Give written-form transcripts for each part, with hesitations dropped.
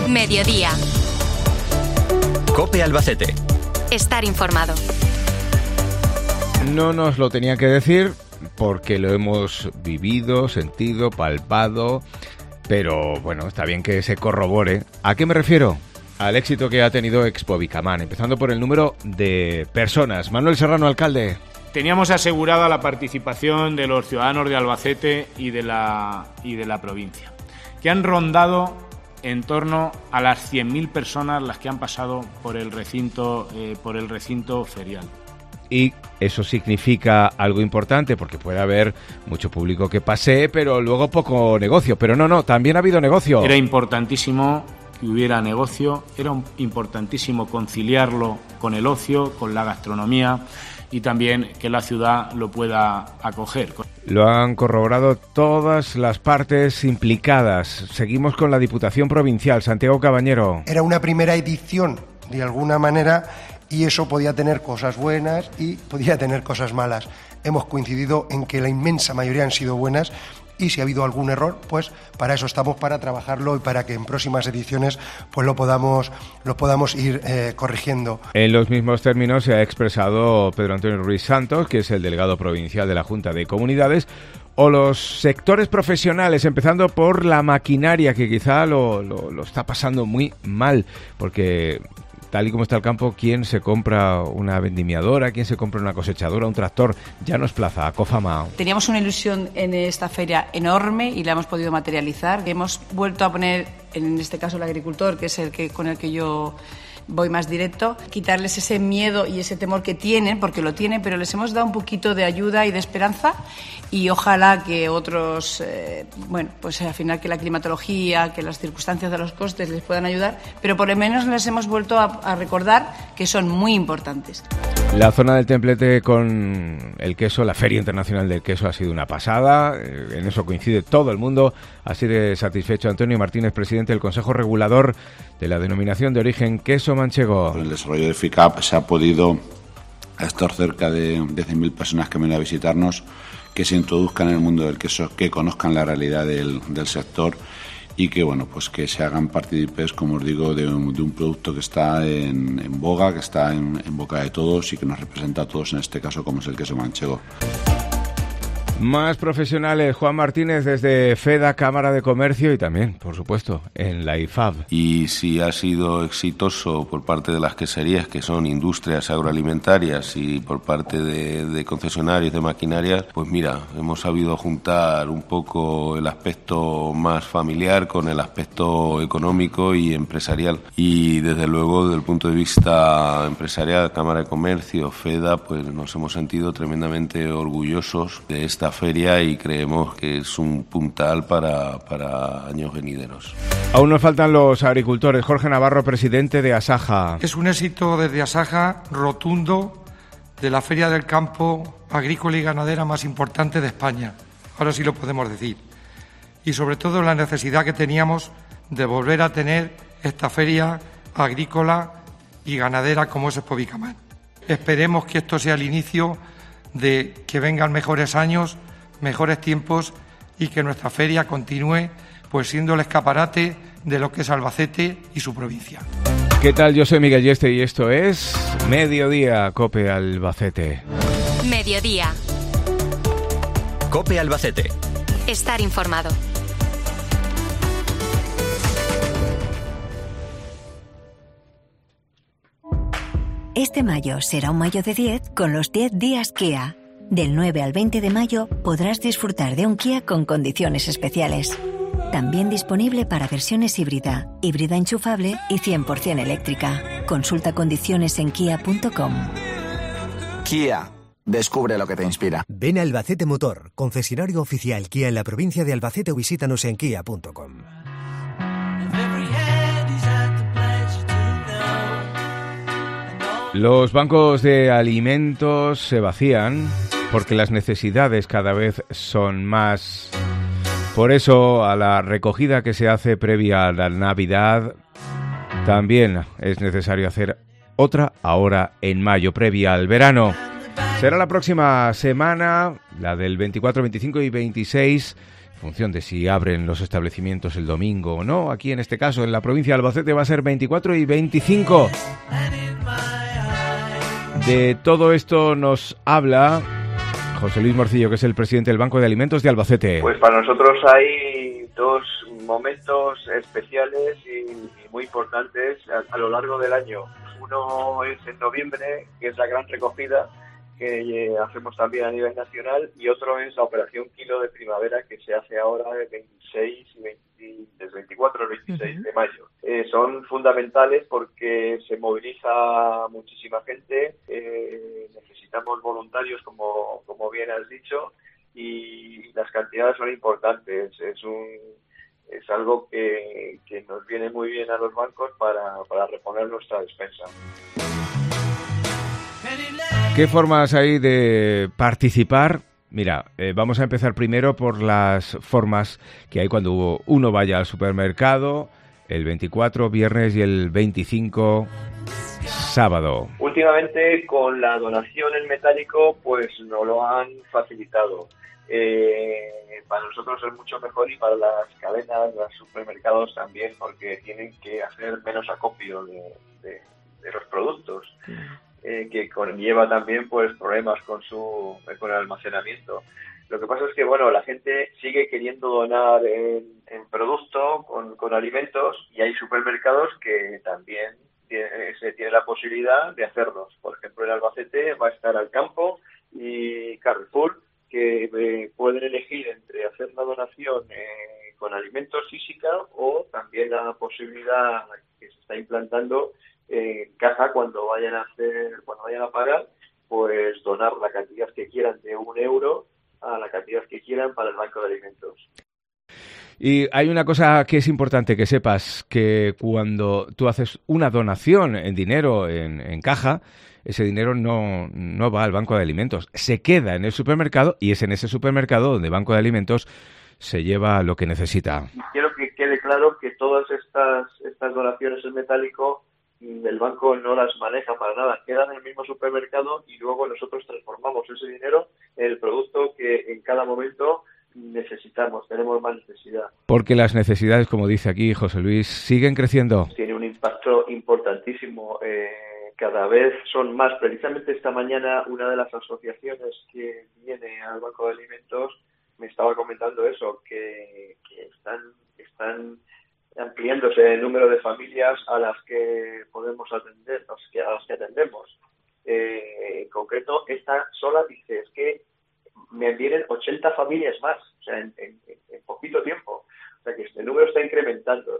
Mediodía. COPE Albacete. Estar informado. No nos lo tenía que decir porque lo hemos vivido, sentido, palpado, pero bueno, está bien que se corrobore. ¿A qué me refiero? Al éxito que ha tenido Expo Bicamán, empezando por el número de personas. Manuel Serrano, alcalde. Teníamos asegurada la participación de los ciudadanos de Albacete y de la provincia, que han rondado en torno a las 100.000 personas las que han pasado por el recinto ferial. Y eso significa algo importante, porque puede haber mucho público que pase, pero luego poco negocio. Pero no, también ha habido negocio. Era importantísimo que hubiera negocio, era importantísimo conciliarlo con el ocio, con la gastronomía y también que la ciudad lo pueda acoger. Lo han corroborado todas las partes implicadas. Seguimos con la Diputación Provincial. Santiago Cabañero. Era una primera edición, de alguna manera, y eso podía tener cosas buenas y podía tener cosas malas. Hemos coincidido en que la inmensa mayoría han sido buenas, y si ha habido algún error, pues para eso estamos, para trabajarlo y para que en próximas ediciones pues lo podamos ir corrigiendo. En los mismos términos se ha expresado Pedro Antonio Ruiz Santos, que es el delegado provincial de la Junta de Comunidades, o los sectores profesionales, empezando por la maquinaria, que quizá lo está pasando muy mal, porque tal y como está el campo, ¿quién se compra una vendimiadora? ¿Quién se compra una cosechadora, un tractor? Ya nos plaza, Cofama. Teníamos una ilusión en esta feria enorme y la hemos podido materializar. Hemos vuelto a poner, en este caso el agricultor, que es con el que yo voy más directo, quitarles ese miedo y ese temor que tienen, porque lo tienen, pero les hemos dado un poquito de ayuda y de esperanza, y ojalá que otros, pues al final que la climatología, que las circunstancias de los costes les puedan ayudar, pero por lo menos les hemos vuelto a recordar que son muy importantes. La zona del Templete con el queso, la Feria Internacional del Queso ha sido una pasada, en eso coincide todo el mundo, así de satisfecho Antonio Martínez, presidente del Consejo Regulador de la Denominación de Origen Queso Manchego. Con el desarrollo de FICAP se ha podido, a estos cerca de 100.000 personas que vienen a visitarnos, que se introduzcan en el mundo del queso, que conozcan la realidad del sector y que pues que se hagan partícipes, como os digo, de un producto que está en boga, que está en boca de todos y que nos representa a todos en este caso, como es el queso manchego. Más profesionales, Juan Martínez desde FEDA, Cámara de Comercio, y también, por supuesto, en la IFAB. Y si ha sido exitoso por parte de las queserías, que son industrias agroalimentarias, y por parte de concesionarios de maquinarias, pues mira, hemos sabido juntar un poco el aspecto más familiar con el aspecto económico y empresarial. Y desde luego, desde el punto de vista empresarial, Cámara de Comercio, FEDA, pues nos hemos sentido tremendamente orgullosos de esta feria y creemos que es un puntal para años venideros. Aún nos faltan los agricultores. Jorge Navarro, presidente de Asaja. Es un éxito desde Asaja rotundo de la feria del campo agrícola y ganadera más importante de España. Ahora sí lo podemos decir. Y sobre todo la necesidad que teníamos de volver a tener esta feria agrícola y ganadera como es Expo Bicamán. Esperemos que esto sea el inicio de que vengan mejores años, mejores tiempos y que nuestra feria continúe pues siendo el escaparate de lo que es Albacete y su provincia. ¿Qué tal? Yo soy Miguel Yeste y esto es Mediodía, COPE Albacete. Mediodía. COPE Albacete. Estar informado. Este mayo será un mayo de 10 con los 10 días Kia. Del 9 al 20 de mayo podrás disfrutar de un Kia con condiciones especiales. También disponible para versiones híbrida enchufable y 100% eléctrica. Consulta condiciones en kia.com. Kia. Descubre lo que te inspira. Ven a Albacete Motor, concesionario oficial Kia en la provincia de Albacete, o visítanos en kia.com. Los bancos de alimentos se vacían porque las necesidades cada vez son más. Por eso, a la recogida que se hace previa a la Navidad, también es necesario hacer otra ahora en mayo, previa al verano. Será la próxima semana, la del 24, 25 y 26 función de si abren los establecimientos el domingo o no. Aquí en este caso, en la provincia de Albacete, va a ser 24 y 25. De todo esto nos habla José Luis Morcillo, que es el presidente del Banco de Alimentos de Albacete. Pues para nosotros hay dos momentos especiales y muy importantes a lo largo del año. Uno es en noviembre, que es la gran recogida, que hacemos también a nivel nacional, y otro es la operación Kilo de Primavera, que se hace ahora el 26 y del 24 al 26 de mayo. Son fundamentales porque se moviliza muchísima gente, necesitamos voluntarios, como bien has dicho, y las cantidades son importantes. Es algo que nos viene muy bien a los bancos para reponer nuestra despensa. ¿Qué formas hay de participar? Mira, vamos a empezar primero por las formas que hay cuando uno vaya al supermercado, el 24, viernes, y el 25, sábado. Últimamente, con la donación en metálico, pues nos lo han facilitado. Para nosotros es mucho mejor, y para las cadenas, los supermercados también, porque tienen que hacer menos acopio de los productos. Que conlleva también pues problemas con el almacenamiento. Lo que pasa es que la gente sigue queriendo donar en producto, con alimentos, y hay supermercados que también se tiene la posibilidad de hacerlos. Por ejemplo, en Albacete va a estar Alcampo y Carrefour, que pueden elegir entre hacer la donación con alimentos física, o también la posibilidad que se está implantando en caja, cuando vayan a pagar, pues donar la cantidad que quieran, de €1 a la cantidad que quieran, para el banco de alimentos. Y hay una cosa que es importante que sepas, que cuando tú haces una donación en dinero en caja, ese dinero no va al banco de alimentos, se queda en el supermercado, y es en ese supermercado donde el banco de alimentos se lleva lo que necesita. Quiero que quede claro que todas estas donaciones en metálico, el banco no las maneja para nada, quedan en el mismo supermercado, y luego nosotros transformamos ese dinero en el producto que en cada momento necesitamos, tenemos más necesidad. Porque las necesidades, como dice aquí José Luis, siguen creciendo. Tiene un impacto importantísimo, cada vez son más. Precisamente esta mañana una de las asociaciones que viene al Banco de Alimentos me estaba comentando eso, que están ampliándose el número de familias a las que podemos atender, a las que atendemos. En concreto, esta sola dice, es que me vienen 80 familias más, o sea, en poquito tiempo. O sea, que este número está incrementando,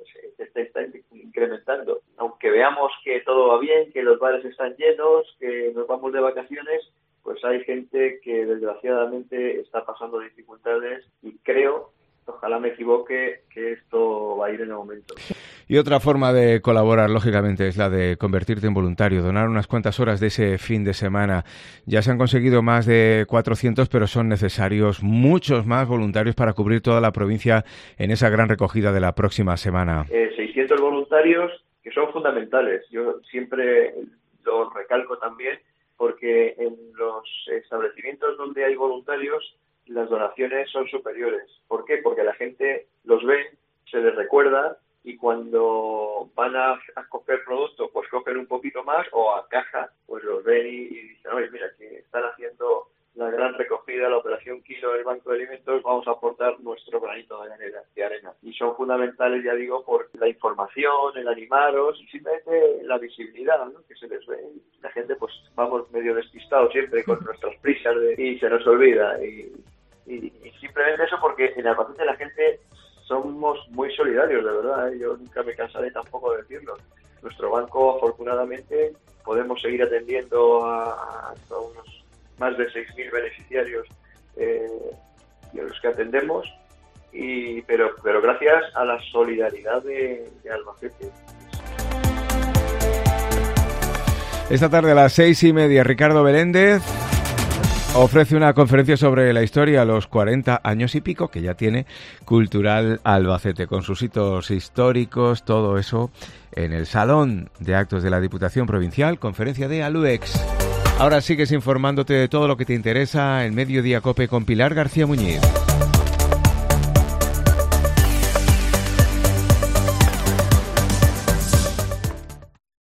Aunque veamos que todo va bien, que los bares están llenos, que nos vamos de vacaciones, pues hay gente que desgraciadamente está pasando dificultades, y creo, ojalá me equivoque, que esto va a ir en aumento. Y otra forma de colaborar, lógicamente, es la de convertirte en voluntario, donar unas cuantas horas de ese fin de semana. Ya se han conseguido más de 400, pero son necesarios muchos más voluntarios para cubrir toda la provincia en esa gran recogida de la próxima semana. 600 voluntarios, que son fundamentales. Yo siempre lo recalco también, porque en los establecimientos donde hay voluntarios, las donaciones son superiores. ¿Por qué? Porque la gente los ve, se les recuerda, y cuando van a coger producto, pues cogen un poquito más, o a caja, pues los ven y dicen, oye, mira, que están haciendo la gran recogida, la operación Kilo del Banco de Alimentos, vamos a aportar nuestro granito de arena. Y son fundamentales, ya digo, por la información, el animaros, y simplemente la visibilidad, ¿no?, que se les ve. La gente, pues vamos medio despistados siempre con nuestras prisas y se nos olvida. Y simplemente eso, porque en Albacete la gente somos muy solidarios, de verdad, ¿eh? Yo nunca me cansaré tampoco de decirlo. Nuestro banco, afortunadamente, podemos seguir atendiendo a unos más de 6.000 beneficiarios y a los que atendemos, pero gracias a la solidaridad de Albacete. Esta tarde a las 6:30, Ricardo Beléndez ofrece una conferencia sobre la historia, los 40 años y pico que ya tiene Cultural Albacete, con sus hitos históricos, todo eso en el Salón de Actos de la Diputación Provincial, conferencia de Aluex. Ahora sigues informándote de todo lo que te interesa en Mediodía COPE con Pilar García Muñiz.